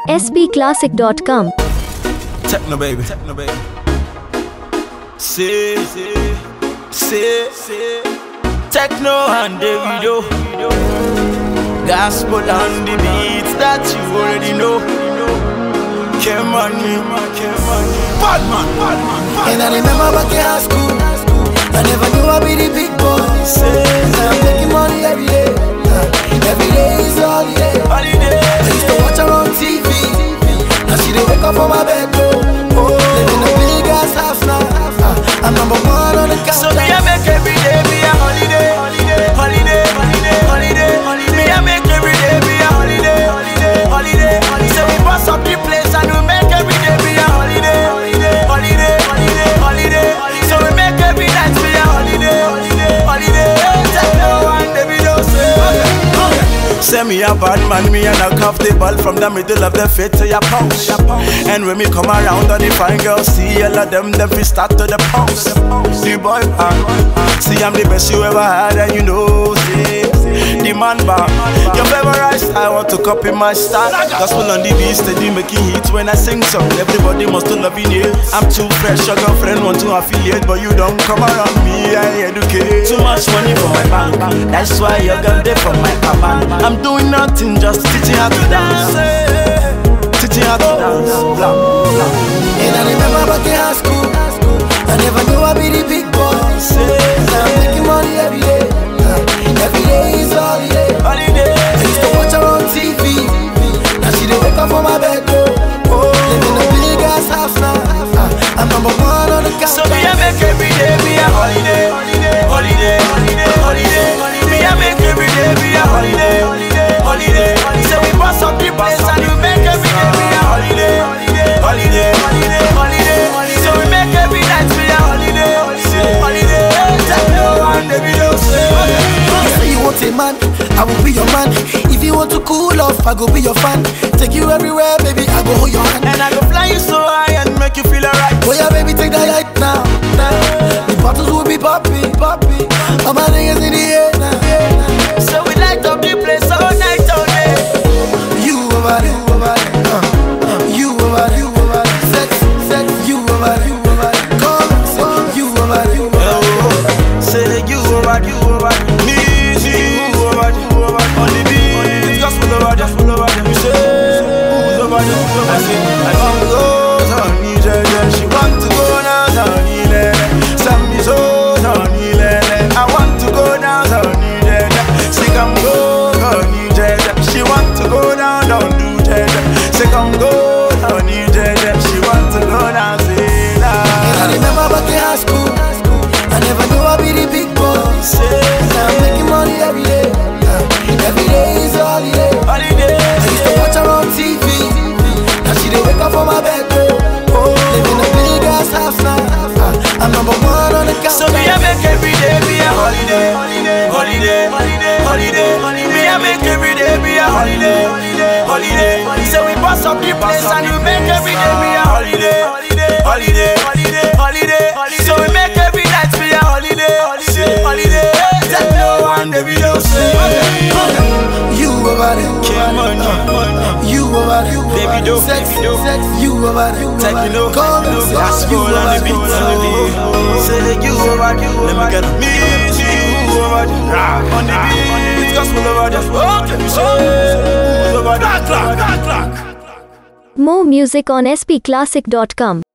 spclassic.com. Techno baby. See, Techno and Davido. Gospel on the beats that you already know. Came on me, bad man. And I remember back in high school, I never knew I'd be the big boy. Now I'm making money every day. Every day is a holiday. I used to watch her on TV. Now she dey wake up on my bed, live in a big ass house now. I'm number one on the countdown. So me I make every day be a holiday. Me I make every day be a holiday. So we bust up the place and we make every day be a holiday. So we make every night be a holiday. Techno and Davido say me a bad man, me and I comfortable from the middle of the fit to your pouch. And when me come around and the fine girls see all of them we start to the pounce. The boy band, see I'm the best you ever had and you know, see the man band. Your favorite style, want to copy my style. Gospel on the beat, steady making hits when I sing song. Everybody must to love it. I'm too fresh, your girlfriend want to affiliate, but you don't come around me, I educate. Too much money for my bank, that's why you're gonna there for my command. I'm doing nothing, just teaching how to dance. Teaching how to dance, blah, blah. And I remember back in high school, I never knew I'd be the big boy. Now I'm making money every day. Every day is a holiday. I used to watch her on TV. Now she dey wake up on my bed, live in a big ass house now. I'm number one on the countdown. So me I make every day be a holiday. Me I make every day be a holiday. So we bust up the place and we make every day be a holiday. So we make every night be a holiday. Techno and Davido say. You say you want a man, I will be your man. If you want to cool off, I go be your fan. Take you everywhere, baby, I go hold your hand. And I go fly you so high and make you feel alright. Oh yeah, baby, take that light now. The bottles will be popping. All my niggas in the air now. So we light up the place all night, all day. You over there, you over there, sex, you over there, come, say you over there. Say you over there, music over there, on the beat, gospel over there. You say who's over there? I say I want to go to Nigeria. She want to go now to Nigeria. Some is so to Nigeria. I want to go down to Nigeria. Say come go to Nigeria. She want to go down to Nigeria. Say come go to Nigeria. She want to go down to And I remember back in high school, I never knew I'd be the big boy. Now I'm making money every day. Every day is a holiday. I used to watch her on TV. Now she dey wake up on my bed, live in a big ass house now. I'm number one on the countdown. So me I make every day be a holiday. Me I make every day be a holiday. So we bust up the place and we make every day be a holiday. So we make every night be a holiday. Techno and Davido say. You over there, you over there, Davido, sex, you over there, Techno, come, that's you all over on the there. beat. Say you over there, let me get a music. You over there, rock on the beat, gospel over there. Okay, you say who's over there? Clock. More music on spclassic.com.